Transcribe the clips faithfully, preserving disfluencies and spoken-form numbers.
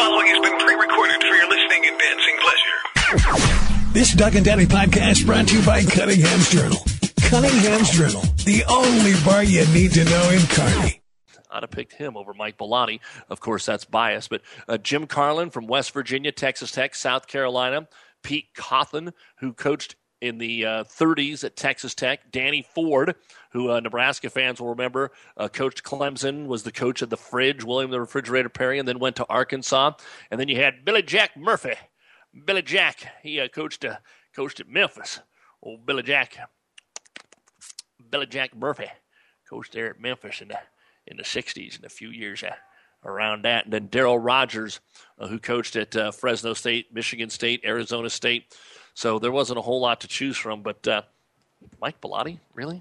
following has been pre-recorded for your listening and dancing pleasure. This Doug and Daddy podcast brought to you by Cunningham's Journal. Cunningham's Journal, the only bar you need to know in Kearney. I'd have picked him over Mike Bellotti. Of course, that's biased. But uh, Jim Carlin from West Virginia, Texas Tech, South Carolina. Pete Cawthon, who coached in the uh, thirties at Texas Tech. Danny Ford, who uh, Nebraska fans will remember, uh, coached Clemson, was the coach of the Fridge, William the Refrigerator Perry, and then went to Arkansas. And then you had Billy Jack Murphy. Billy Jack, he uh, coached uh, coached at Memphis. Oh, Billy Jack. Billy Jack Murphy coached there at Memphis in the, in the sixties and a few years uh, around that. And then Darryl Rogers, uh, who coached at uh, Fresno State, Michigan State, Arizona State. So there wasn't a whole lot to choose from. But uh, Mike Bellotti, really?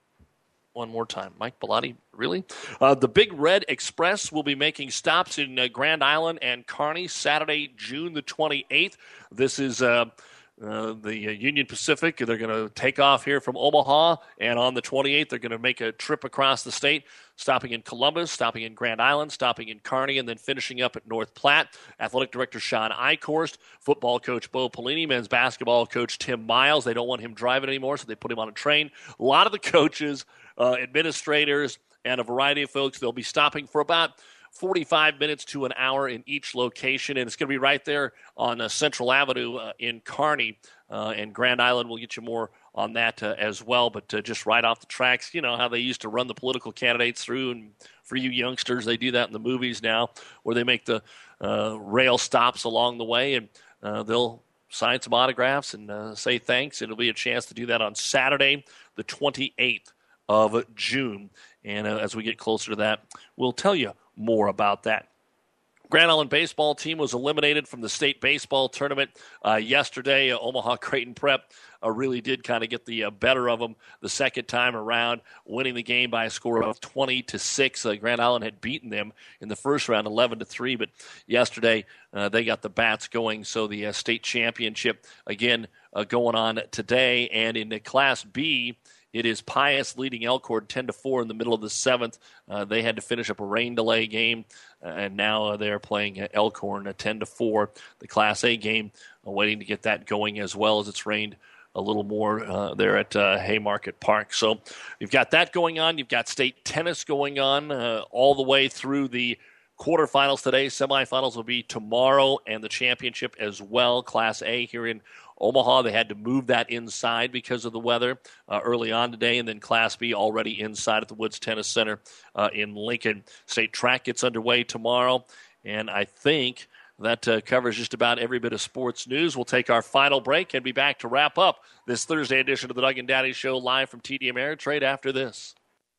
One more time. Mike Bellotti, really? Uh, the Big Red Express will be making stops in uh, Grand Island and Kearney Saturday, June the twenty-eighth. This is uh, uh, the uh, Union Pacific. They're going to take off here from Omaha, and on the twenty-eighth, they're going to make a trip across the state, stopping in Columbus, stopping in Grand Island, stopping in Kearney, and then finishing up at North Platte. Athletic Director Sean Eichhorst, football coach Bo Pelini, men's basketball coach Tim Miles. They don't want him driving anymore, so they put him on a train. A lot of the coaches, uh, administrators, and a variety of folks, they'll be stopping for about forty-five minutes to an hour in each location, and it's going to be right there on uh, Central Avenue uh, in Kearney, uh, and Grand Island. We'll get you more on that uh, as well, but uh, just right off the tracks, you know how they used to run the political candidates through, and for you youngsters, they do that in the movies now, where they make the uh, rail stops along the way, and uh, they'll sign some autographs and uh, say thanks. It'll be a chance to do that on Saturday, the twenty-eighth of June, and uh, as we get closer to that, we'll tell you more about that. Grand Island baseball team was eliminated from the state baseball tournament uh, yesterday. Uh, Omaha Creighton Prep uh, really did kind of get the uh, better of them the second time around, winning the game by a score of twenty to six. Uh, Grand Island had beaten them in the first round eleven to three, but yesterday uh, they got the bats going. So the uh, state championship again uh, going on today, and in the Class B, it is Pius leading Elkhorn ten to four in the middle of the seventh. Uh, they had to finish up a rain delay game, uh, and now uh, they're playing uh, Elkhorn uh, ten to four. The Class A game, uh, waiting to get that going as well, as it's rained a little more uh, there at uh, Haymarket Park. So you've got that going on. You've got state tennis going on uh, all the way through the quarterfinals today. Semifinals will be tomorrow, and the championship as well. Class A here in Omaha, they had to move that inside because of the weather uh, early on today, and then Class B already inside at the Woods Tennis Center uh, in Lincoln. State track gets underway tomorrow, and I think that uh, covers just about every bit of sports news. We'll take our final break and be back to wrap up this Thursday edition of the Doug and Daddy Show live from T D Ameritrade after this.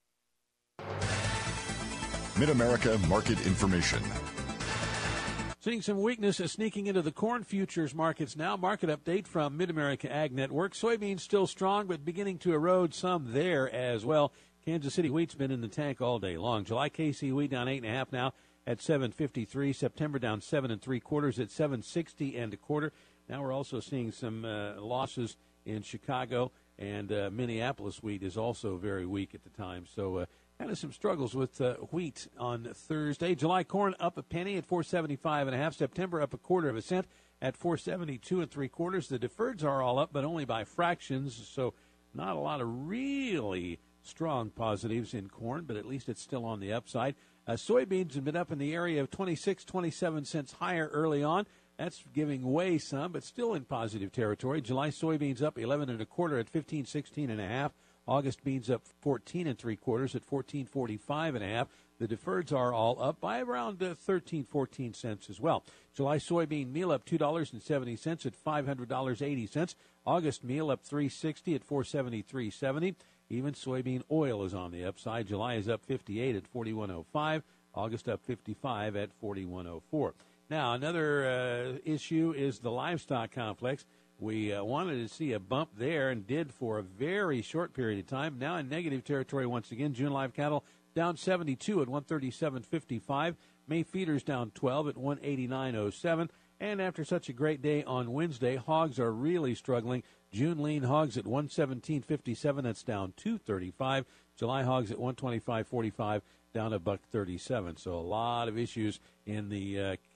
Mid-America Market Information. Seeing some weakness is sneaking into the corn futures markets now. Market update from Mid-America Ag Network. Soybeans still strong, but beginning to erode some there as well. Kansas City wheat's been in the tank all day long. July K C wheat down eight and a half now at seven fifty-three. September down seven and three quarters at seven sixty and a quarter. Now we're also seeing some uh, losses in Chicago, and uh, Minneapolis wheat is also very weak at the time. So uh, kind of some struggles with uh, wheat on Thursday. July corn up a penny at four seventy-five and a half. September up a quarter of a cent at four seventy-two and three quarters. The deferreds are all up, but only by fractions. So not a lot of really strong positives in corn, but at least it's still on the upside. Uh, soybeans have been up in the area of twenty-six, twenty-seven cents higher early on. That's giving way some, but still in positive territory. July soybeans up eleven and a quarter at fifteen, sixteen and a half. August beans up fourteen and three quarters at fourteen forty-five and a half. The deferreds are all up by around uh, thirteen, fourteen cents as well. July soybean meal up two dollars and seventy cents at five hundred dollars and eighty cents. August meal up three sixty at four seventy-three seventy. Even soybean oil is on the upside. July is up fifty-eight at forty-one oh five. August up fifty-five at forty-one oh four. Now, another uh, issue is the livestock complex. We uh, wanted to see a bump there and did for a very short period of time. Now in negative territory once again. June live cattle down seventy-two at one thirty-seven fifty-five. May feeders down twelve at one eighty-nine oh seven. And after such a great day on Wednesday, hogs are really struggling. June lean hogs at one seventeen fifty-seven. That's down two thirty-five. July hogs at one twenty-five forty-five, down a buck thirty-seven. So a lot of issues in the uh,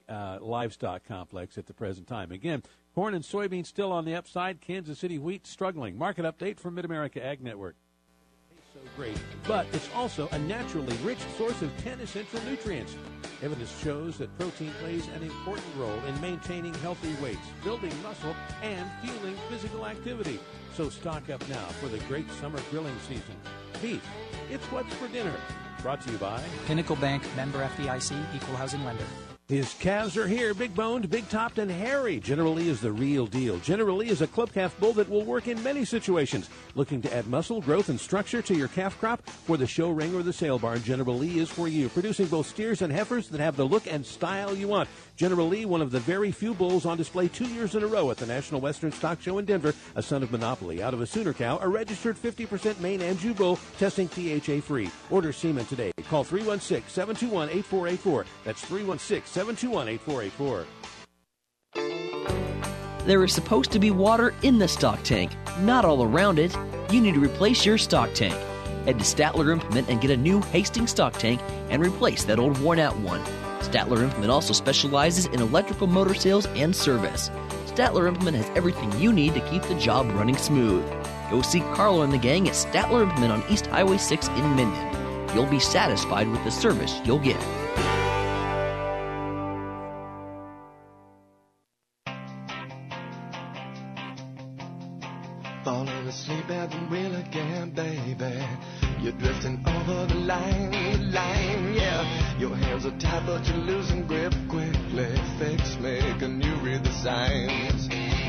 uh, livestock complex at the present time. Again, corn and soybeans still on the upside. Kansas City wheat struggling. Market update from Mid-America Ag Network. So great, but it's also a naturally rich source of ten essential nutrients. Evidence shows that protein plays an important role in maintaining healthy weights, building muscle, and fueling physical activity. So stock up now for the great summer grilling season. Beef, it's what's for dinner. Brought to you by Pinnacle Bank, member F D I C, equal housing lender. His calves are here, big-boned, big-topped, and hairy. General Lee is the real deal. General Lee is a club calf bull that will work in many situations. Looking to add muscle, growth, and structure to your calf crop? For the show ring or the sale barn, General Lee is for you. Producing both steers and heifers that have the look and style you want. General Lee, one of the very few bulls on display two years in a row at the National Western Stock Show in Denver. A son of Monopoly, out of a Sooner cow, a registered fifty percent Maine Anjou bull, testing T H A-free. Order semen today. Call three one six, seven two one, eight four eight four. That's three one six, seven two one, eight four eight four. There is supposed to be water in the stock tank, not all around it. You need to replace your stock tank. Head to Statler Implement and get a new Hastings stock tank and replace that old worn-out one. Statler Implement also specializes in electrical motor sales and service. Statler Implement has everything you need to keep the job running smooth. Go see Carlo and the gang at Statler Implement on East Highway six in Minden. You'll be satisfied with the service you'll get. Falling asleep at the wheel again, baby. You're drifting over the line, the line, yeah. Your hands are tied, but you're losing grip quickly. Fix me, can you read the signs?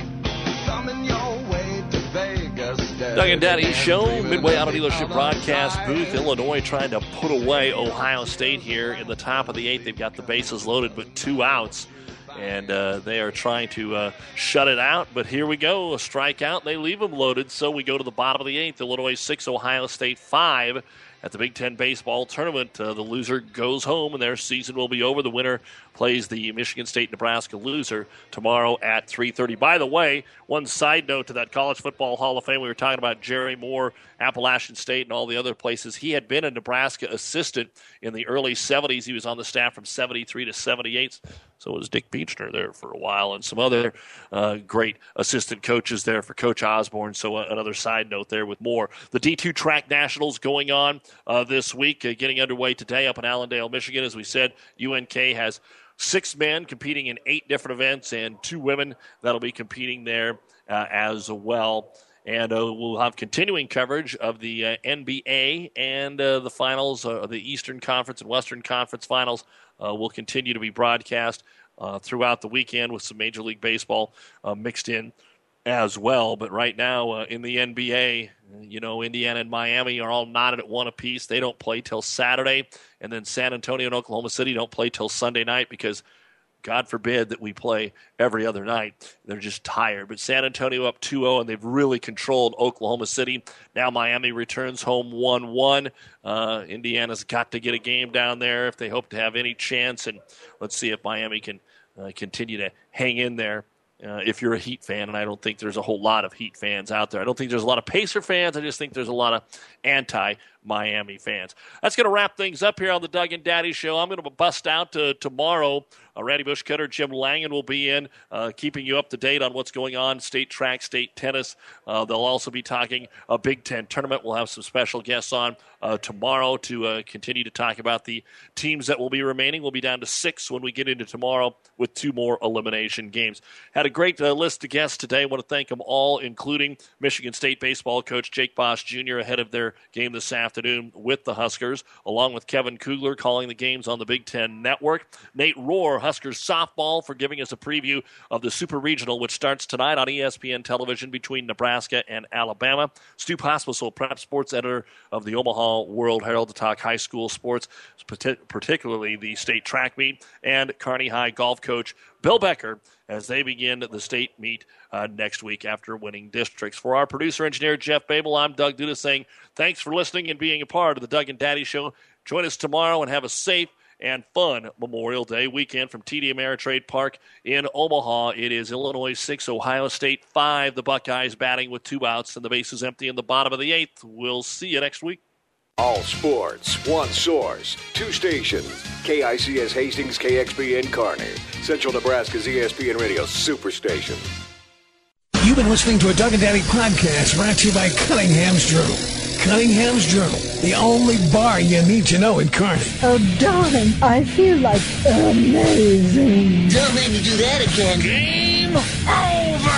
Coming your way to Vegas. Doug and Daddy Show, Midway Auto Dealership broadcast booth. Illinois trying to put away Ohio State here in the top of the eighth. They've got the bases loaded with two outs. And uh, they are trying to uh, shut it out. But here we go, a strikeout. They leave them loaded. So we go to the bottom of the eighth. Illinois six, Ohio State five. At the Big Ten baseball tournament, uh, the loser goes home, and their season will be over. The winner plays the Michigan State-Nebraska loser tomorrow at three thirty. By the way, one side note to that College Football Hall of Fame, we were talking about Jerry Moore, Appalachian State, and all the other places. He had been a Nebraska assistant in the early seventies. He was on the staff from seventy-three to seventy-eight. So was Dick Beechner there for a while, and some other uh, great assistant coaches there for Coach Osborne. So uh, another side note there with Moore. The D two Track Nationals going on uh, this week, uh, getting underway today up in Allendale, Michigan. As we said, U N K has six men competing in eight different events and two women that'll be competing there uh, as well. And uh, we'll have continuing coverage of the uh, N B A and uh, the finals, uh, the Eastern Conference and Western Conference finals uh, will continue to be broadcast uh, throughout the weekend with some Major League Baseball uh, mixed in as well. But right now uh, in the N B A, you know, Indiana and Miami are all knotted at one apiece. They don't play till Saturday. And then San Antonio and Oklahoma City don't play till Sunday night because God forbid that we play every other night. They're just tired. But San Antonio up two oh, and they've really controlled Oklahoma City. Now Miami returns home one one. Uh, Indiana's got to get a game down there if they hope to have any chance. And let's see if Miami can uh, continue to hang in there. Uh, if you're a Heat fan, and I don't think there's a whole lot of Heat fans out there. I don't think there's a lot of Pacer fans. I just think there's a lot of anti-Miami fans. That's going to wrap things up here on the Doug and Daddy Show. I'm going to bust out uh, tomorrow. Uh, Randy Bushcutter, Jim Langen will be in, uh, keeping you up to date on what's going on, state track, state tennis. Uh, they'll also be talking a Big Ten tournament. We'll have some special guests on uh, tomorrow to uh, continue to talk about the teams that will be remaining. We'll be down to six when we get into tomorrow with two more elimination games. Had a great uh, list of guests today. I want to thank them all, including Michigan State baseball coach Jake Bosch Junior ahead of their game this afternoon with the Huskers, along with Kevin Kugler calling the games on the Big Ten Network. Nate Rohr, Huskers softball, for giving us a preview of the Super Regional, which starts tonight on E S P N television between Nebraska and Alabama. Stu Pospisil, prep sports editor of the Omaha World Herald, to talk high school sports, particularly the state track meet, and Kearney High golf coach Bill Becker as they begin the state meet uh, next week after winning districts. For our producer-engineer, Jeff Babel, I'm Doug Duda saying thanks for listening and being a part of the Doug and Daddy Show. Join us tomorrow and have a safe and fun Memorial Day weekend from T D Ameritrade Park in Omaha. It is Illinois six, Ohio State five. The Buckeyes batting with two outs and the bases empty in the bottom of the eighth. We'll see you next week. All sports, one source, two stations. K I C S Hastings, K X P N Kearney. Central Nebraska's E S P N Radio Superstation. You've been listening to a Doug and Daddy podcast brought to you by Cunningham's Journal. Cunningham's Journal, the only bar you need to know in Kearney. Oh, darling, I feel like amazing. Don't make me do that again. Game over!